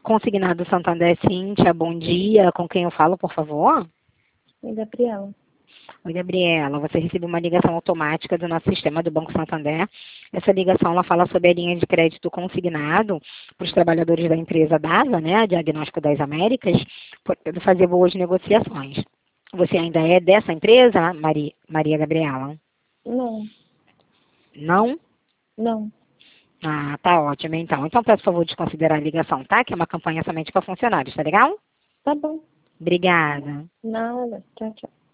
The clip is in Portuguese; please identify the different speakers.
Speaker 1: Consignado Santander, Cíntia, bom dia. Com quem eu falo, por favor?
Speaker 2: Oi, Gabriela.
Speaker 1: Oi, Gabriela. Você recebeu uma ligação automática do nosso sistema do Banco Santander. Essa ligação ela fala sobre a linha de crédito consignado para os trabalhadores da empresa DASA, né, a Diagnóstico das Américas, podendo fazer boas negociações. Você ainda é dessa empresa, Maria Gabriela?
Speaker 2: Não,
Speaker 1: Não?
Speaker 2: não.
Speaker 1: Ah, tá ótimo, então. Então, peço, por favor, de considerar a ligação, tá? Que é uma campanha somente para funcionários, tá legal?
Speaker 2: Tá bom.
Speaker 1: Obrigada.
Speaker 2: Nada. Tchau, tchau.